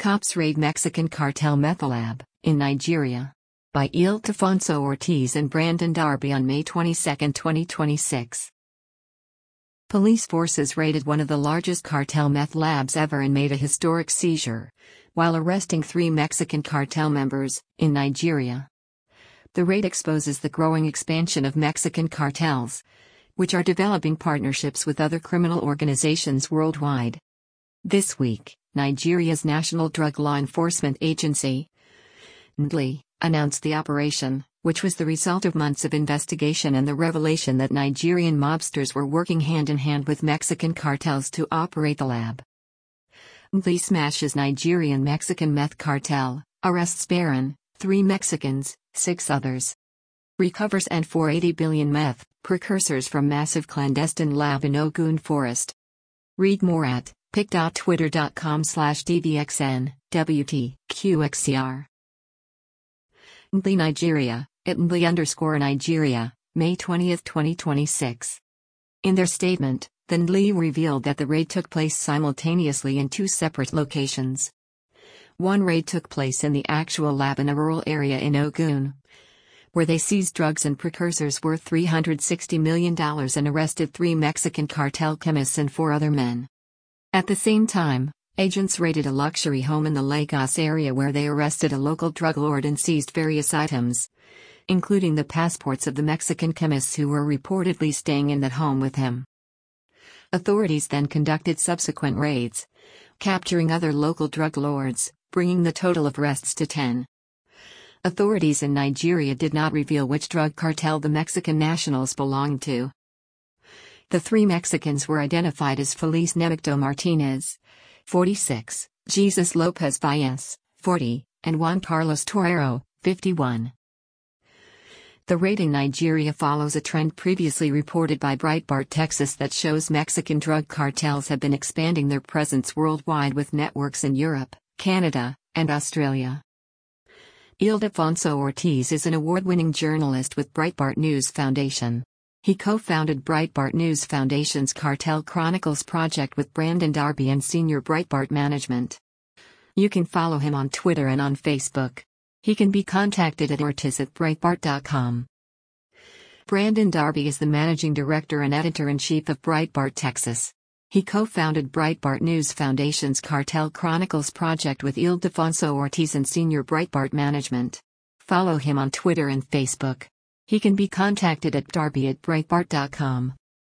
Cops raid Mexican cartel meth lab in Nigeria. By Ildefonso Ortiz and Brandon Darby on May 22, 2026. Police forces raided one of the largest cartel meth labs ever and made a historic seizure, while arresting 3 Mexican cartel members in Nigeria. The raid exposes the growing expansion of Mexican cartels, which are developing partnerships with other criminal organizations worldwide. This week, Nigeria's National Drug Law Enforcement Agency, NDLEA, announced the operation, which was the result of months of investigation and the revelation that Nigerian mobsters were working hand-in-hand with Mexican cartels to operate the lab. NDLEA smashes Nigerian Mexican meth cartel, arrests Baron, 3 Mexicans, 6 others. Recovers and 480 billion meth precursors from massive clandestine lab in Ogun Forest. Read more at pic.twitter.com/dvxn, WTQXCR. NDLEA Nigeria, at NDLEA_Nigeria, May 20, 2026. In their statement, the NDLEA revealed that the raid took place simultaneously in 2 separate locations. One raid took place in the actual lab in a rural area in Ogun, where they seized drugs and precursors worth $360 million and arrested 3 Mexican cartel chemists and 4 other men. At the same time, agents raided a luxury home in the Lagos area where they arrested a local drug lord and seized various items, including the passports of the Mexican chemists who were reportedly staying in that home with him. Authorities then conducted subsequent raids, capturing other local drug lords, bringing the total of arrests to 10. Authorities in Nigeria did not reveal which drug cartel the Mexican nationals belonged to. The 3 Mexicans were identified as Feliz Nemecto Martinez, 46, Jesus Lopez Valles, 40, and Juan Carlos Torrero, 51. The raid in Nigeria follows a trend previously reported by Breitbart Texas that shows Mexican drug cartels have been expanding their presence worldwide with networks in Europe, Canada, and Australia. Ildefonso Ortiz is an award-winning journalist with Breitbart News Foundation. He co-founded Breitbart News Foundation's Cartel Chronicles project with Brandon Darby and senior Breitbart management. You can follow him on Twitter and on Facebook. He can be contacted at ortiz@breitbart.com. Brandon Darby is the managing director and editor-in-chief of Breitbart Texas. He co-founded Breitbart News Foundation's Cartel Chronicles project with Ildefonso Ortiz and senior Breitbart management. Follow him on Twitter and Facebook. He can be contacted at darby@breitbart.com.